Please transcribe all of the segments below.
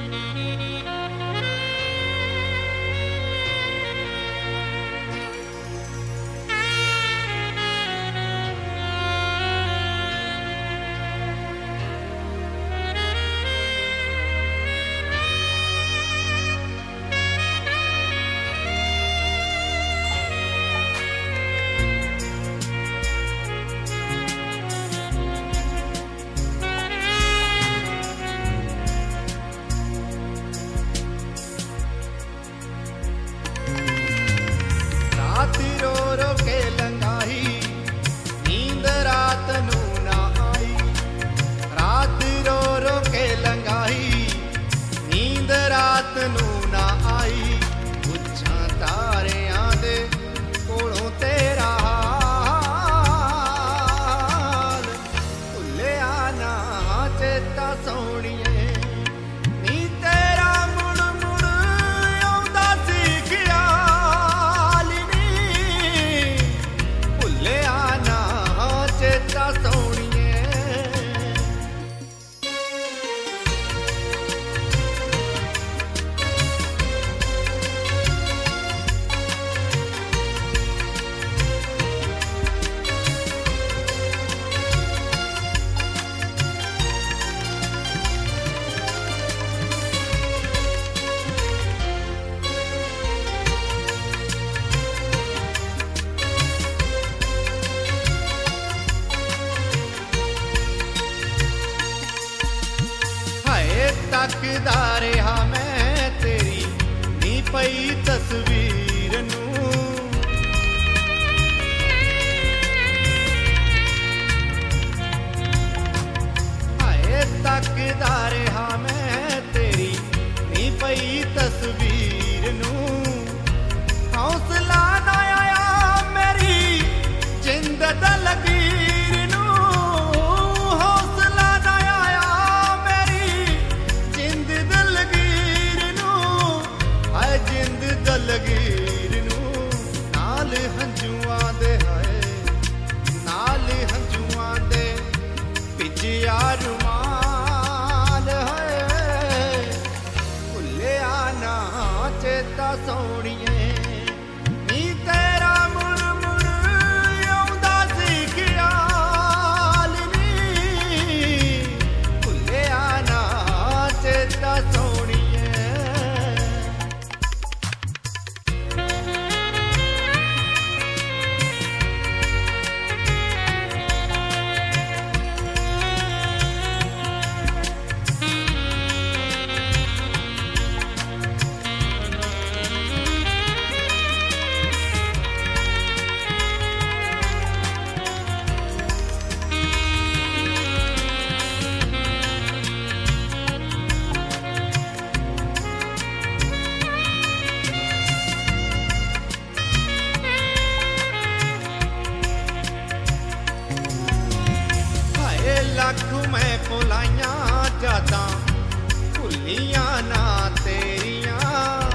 तकदा रहा मैं तेरी नी पई तस्वीर नूं, हाय तकदा रहा मैं तेरी नी पई तस्वीर नूं। हौसला ना आया मेरी जिंद दा लकीर नूं, हौसला ना आया मेरी जिंद दा लकीर नूं, हाय जिंद दा लकीर नूं। नाल हंझुआं दे हाय नाल हंझुआं दे पिछया रुमाल है, भुलिया ना चेता सोहणीए नी तेरा मुड़ मुड़ आउंदा सी ख्याल नी, भुलिया ना चेता सोहणीए। लख मैं भुलाइयां जादा भुलियां ना तेरियां,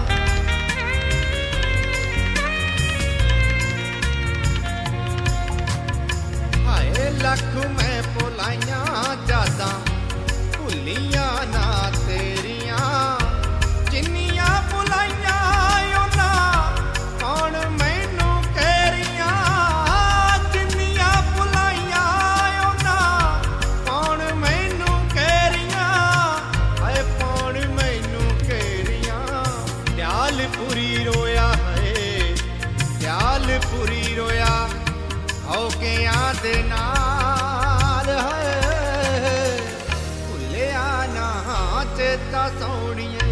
हाय लख मैं भुलाइयां जादा भुलियां ना तेरियां। जिन्नियां भुलाइयां उन्ना कौन मैनू कहरियां, जिन्नियां भुलाइयां उन्ना कौन मैनू कहरियां, हाय कौन मैनू कहरियां। दयालपुरी रोया है दयालपुरी रोया औकियां दे नाल है, भुलिया ना चेता सोहणीए।